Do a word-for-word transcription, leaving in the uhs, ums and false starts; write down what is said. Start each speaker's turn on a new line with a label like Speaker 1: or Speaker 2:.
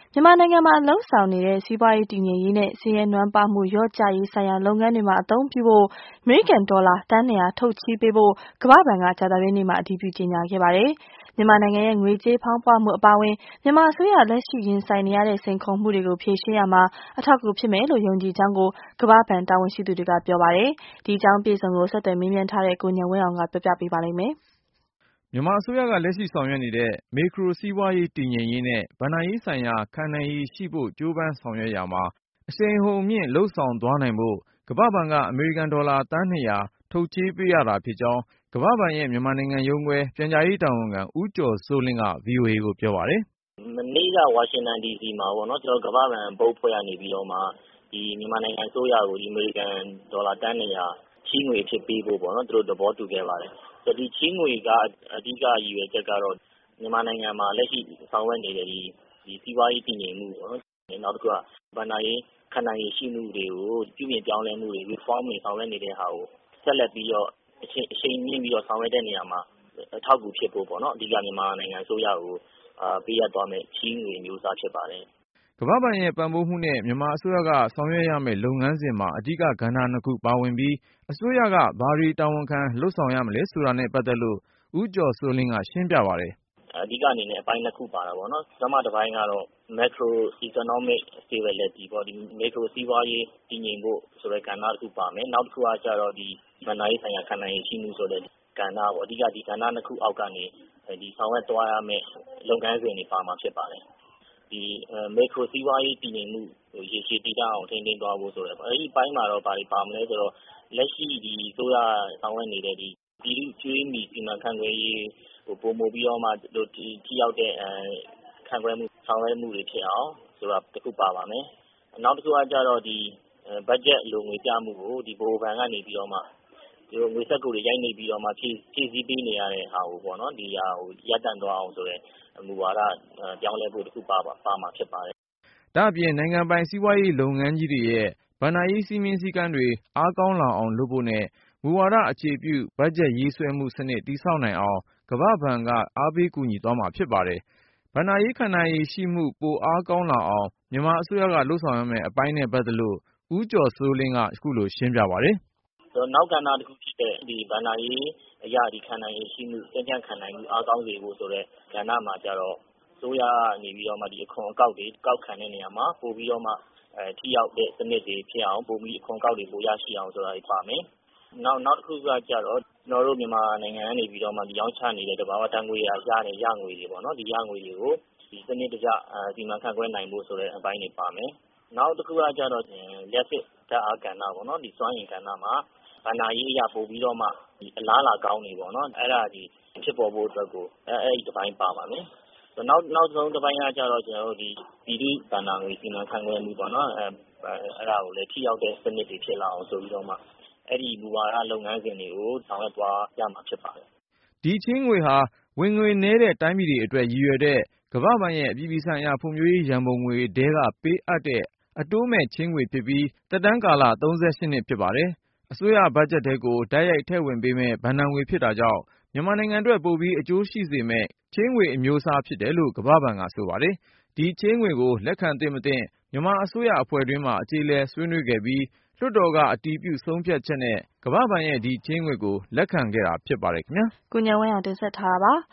Speaker 1: မြန်မာနိုင်ငံမှာလှုပ်ဆောင်နေတဲ့စီးပွားရေးတည်ငြိမ်ရေးနဲ့ဆင်းရဲနွမ်းပါးမှုလျော့ကျရေးဆိုင်ရာလုပ်ငန်းတွေမှာအသုံးပြုဖို့အမေရိကန်ဒေါ်လာသန်း၂၀၀ထုတ်ချေးပေးဖို့ကမ္ဘာ့ဘဏ်ကကြာသပတေးနေ့မှာအတည်ပြုကြေညာခဲ့ပါတယ်။မြန်မာနိုင်ငံရဲ့ငွေကြေးဖောင်းပွမှုအပါအဝင်မြန်မာအစိုးရလက်ရှိရင်ဆိုင်နေရတဲ့စိန်ခေါ်မှုတွေကိုဖြေရှင်းရမှာအထောက်အကူဖြစ်မယ်လို့ယုံကြည်ကြောင်းကိုကမ္ဘာ့ဘဏ်တာဝန်ရှိသူတွေကပြောပါတယ်။ဒီအကြောင်းအပြည့်အစုံကိုဆက်သွယ်မေးမြန်းထားတဲ့ကိုဉာဏ်ဝင်းအောင်ကပြောပြပေးပါလိမ့်မယ်
Speaker 2: ။မြန်မာအစိုးရကလက်ရှိဆောင်ရွက်နေတဲ့မက်ခရိုစီးပွားရေးတည်ငြိမ်ရေးနဲ့ဘဏ္ဍာရေးဆိုင်ရာခံနိုင်ရည်ရှိဖို့ကြိုးပမ်းဆောင်ရွက်ရာမှာအရှိန်အဟုန်မြင့်လုပ်ဆောင်သွားနိုင်ဖို့ကမ္ဘာ့ဘဏ်ကအမေရိကန်ဒေါ်လာသန်း၂၀၀ထုတ်ချေးပေးရတာဖြစ်ကြောင်းကမ္ဘာ့ဘဏ်ရဲ့မြန်မာနိုင်ငံရုံးခွဲပြန်ကြားရေးတာဝန်ခံဦးကျော်စိုးလင်းက ဗွီအိုအေကိုပြောပါတယ်
Speaker 3: ။မနေ့ကဝါရှင်တန်ဒီစီမှာပေါ့နော်ကျွန်တော်ကမ္ဘာ့ဘဏ်ဘုတ်ဖွဲ့ရနေပြီးတော့မှဒီမြန်မာနိုင်ငံအစိုးရကိုဒီအမေရိကန်ဒေါ်လာသန်း၂၀၀ချေးငွေအဖြစ်ပေးဖို့ပေါ့နော်သူတို့သဘောတူခဲ့ပါတယ်။ဆိုတော့ဒီချေးငွေကအဓိကရည်ရွယ်ချက်ကတော့မြန်မာနိုင်ငံမှာလက်ရှိဆောင်ရွက်နေတဲ့ဒီဒီစီးပွားရေးတည်ငြိမ်မှုပေါ့နော်။နောက်တစ်ခုကဘဏ္ဍာရေးခံနိုင်ရည်ရှိမှုတွေကိုပြုပြင်ပြောင်းလဲမှုတွေ reform တွေဆောင်ရွက်နေတဲ့ဟာကိုဆက်လက်ပြီးတော့အချိန်အချိန်မြင့်ပြီးတော့ဆောင်ရွက်တဲ့နေရာမှာအထောက်အကူဖြစ်ဖို့ပေါ့နော်အဓိကမြန်မာနိုင်ငံအစိုးရကိုအာပေးရသွားမယ်ချေးငွေမျိုးစားဖြစ်ပါတယ်
Speaker 2: ။ကမ္ဘာ့ဘဏ်ရဲ့ပံ့ပိုးမှုနဲ့မြန်မာအစိုးရကဆောင်ရွက်ရမယ့်လုပ်ငန်းစဉ်မှာအဓိကကဏ္ဍနှစ်ခုပါဝင်ပြီးအစိုးရကဘာတွေတာဝန်ခံလုပ်ဆောင်ရမလဲဆိုတာနဲ့ပတ်သက်လို့ဦးကျော်စိုးလင်းကရှင်းပြပါတယ်
Speaker 3: ။အဓိကအနေနဲ့အပိုင်းနှစ်ခုပါတာပေါ့နော်။ပထမတစ်ပိုင်းကတော့ macro economic stability ပေါ့ဒီ macro စီးပွားရေးတည်ငြိမ်ဖို့ဆိုတဲ့ကဏ္ဍတစ်ခုပါမယ်။နောက်တစ်ခုကကျတော့ဒီဘဏ္ဍာရေးဆိုင်ရာခံနိုင်ရည်ရှိမှုဆိုတဲ့ကဏ္ဍပေါ့အဓိကဒီကဏ္ဍနှစ်ခုအောက်ကနေဒီဆောင်ရွက်သွားရမယ့်လုပ်ငန်းစဉ်တွေပါမှာဖြစ်ပါတယ်။ဒီ macro စီးပွားရေးတည်ငြိမ်မှုရေရှည်တည်တံ့အောင်ထိန်းသိမ်းသွားဖို့ဆိုတဲ့ပေါ့အဲဒီအပိုင်းမှာတော့ဘာတွေပါမလဲဆိုတော့လက်ရှိဒီအစိုးရဆောင်ရွက်နေတဲ့ဒီပြည်သူ့ကျွေးမီစီမံခန့်ခွဲရေးဟိုပုံမူပြီးတော့မှတို့ဒီထိရောက်တဲ့အဲခံခွဲမှုဆောင်ရွက်မှုတွေဖြစ်အောင်ဆိုတာတစ်ခုပါပါမယ်။နောက်တစ်ခုကကြတော့ဒီ budget လိုငွေပြမှုကိုဒီဘိုဘဏ်ကနေပြီးတော့မှဒီငွေဆက်ကိုတွေရိုက်နေပြီးတော့မှဖြည့်ဖြည့်စည်းပေးနေရတဲ့ဟာကိုပေါ့နော်ဒီဟာကိုရပ်တန့်သွားအောင်ဆိုတဲ့မူဝါဒပြောင်းလဲဖို့တစ်ခုပါပါမှာဖြစ်ပါတယ်
Speaker 2: ။ဒါ့အပြင်နိုင်ငံပိုင်စီးပွားရေးလုပ်ငန်းကြီးတွေရဲ့ဘဏ္ဍာရေးစည်းမျဉ်းစည်းကမ်းတွေအားကောင်းလာအောင်လုပ်ဖို့နဲ့မူဝါဒအခြေပြုဘတ်ဂျက်ရေးဆွဲမှုစနစ်တည်ဆောက်နိုင်အောင်ကမ္ဘာ့ဘဏ်ကအားပေးကူညီသွားမှာဖြစ်ပါတယ်။ဘဏ္ဍာရေးခံနိုင်ရည်ရှိမှုပိုအားကောင်းလာအောင်မြန်မာအစိုးရကလုပ်ဆောင်ရမယ့်အပိုင်းနဲ့ပတ်သက်လို့ဦးကျော်စိုးလင်းကအခုလိုရှင်းပြပါတယ်
Speaker 3: ။ဆိုတော့နောက်ကဏ္ဍတစ်ခုဖြစ်တဲ့ဒီဘဏ္ဍာရေးအရာဒီခံနိုင်ရည်ရှိမှုစံကြံခံနိုင်မှုအားကောင်းစေဖို့ဆိုတဲ့ကဏ္ဍမှာကြတော့အစိုးရကနေပြီးတော့မှဒီအခွန်အကောက်တွေကောက်ခံတဲ့နေရာမှာပို့ပြီးတော့မှအဲထိရောက်တဲ့စနစ်တွေဖြစ်အောင်ပို့ပြီးအခွန်ကောက်တွေပိုရရှိအောင်ဆိုတာတွေပါမယ်။နောက်နောက်တစ်ခုကကြတော့ကျွန်တော်တို့မြန်မာနိုင်ငံကနေပြီးတော့မှဒီရောင်းချနေတဲ့တဘာဝတန်ငွေရရတဲ့ရငွေတွေပေါ့နော်ဒီရငွေတွေကိုဒီစနစ်တကျဒီမှာခံခွဲနိုင်ဖို့ဆိုတဲ့အပိုင်းတွေပါမယ်။နောက်တစ်ခုကကြတော့လက်စစ်ဓာတ်အားကဏ္ဍပေါ့နော်ဒီစွမ်းအင်ကဏ္ဍမှာဘဏ္ဍာရေးအရာပို့ပြီးတော့မှဒီအလားလာကောင်းနေပေါ့နော်အဲ့ဒါဒီဖြစ်ပေါ်ဖို့အတွက်ကိုအဲအဲ့ဒီတစ်ပိုင်းပါပါမယ်။နောက်နောက်ဆုံးတစ်ပိုင်းကကြတော့ကျွန်တော်တို့ဒီပြည်သူ့ဘဏ္ဍာငွေစီမံခန့်ခွဲမှုပေါ့နော်အဲအဲ့ဒါကိုလည်းထိရောက်တဲ့စနစ်တွေဖြစ်လာအောင်ဆိုပြီးတော့မှအဲ့ဒီမူဝါဒလုပ်ငန်းစဉ်တွေကိုဆောင်ရွက်သွားရမှာဖြစ်ပါတယ်
Speaker 2: ။ဒီချင်းငွေဟာဝင်ငွေနည်းတဲ့တိုင်းပြည်တွေအတွက်ရည်ရွယ်တဲ့ကမ္ဘာ့ဘဏ်ရဲ့အပြည်ပြည်ဆိုင်ရာဖွံ့ဖြိုးရေးရန်ပုံငွေထဲကပေးအပ်တဲ့အတိုးမဲ့ချင်းငွေဖြစ်ပြီးသက်တမ်းကာလသုံးဆယ့်ရှစ်နှစ်ဖြစ်ပါတယ်။အစိုးရဘတ်ဂျက်ထဲကိုတိုက်ရိုက်ထည့်ဝင်ပေးမဲ့ဘဏ္ဍာငွေဖြစ်တာကြောင့်မြန်မာနိုင်ငံအတွက်ပိုပြီးအကျိုးရှိစေမဲ့ချင်းငွေအမျိုးအစားဖြစ်တယ်လို့ကမ္ဘာ့ဘဏ်ကဆိုပါတယ်။ဒီချင်းငွေကိုလက်ခံသင့်မသင့်မြန်မာအစိုးရအဖွဲ့တွင်းမှာအကြေအလည်ဆွေးနွေးခဲ့ပြီးလွှတ်တော်ကအတည်ပြုဆုံးဖြတ်ချက်နဲ့ကမ္ဘာ့ဘဏ်ရဲ့ဒီချင်းငွေကိုလက်ခံခဲ့တာဖြစ်ပါတယ်ခင်ဗျာ
Speaker 1: ကိုဉာဏ်ဝင်းအောင်တင်ဆက်ထားတာပါ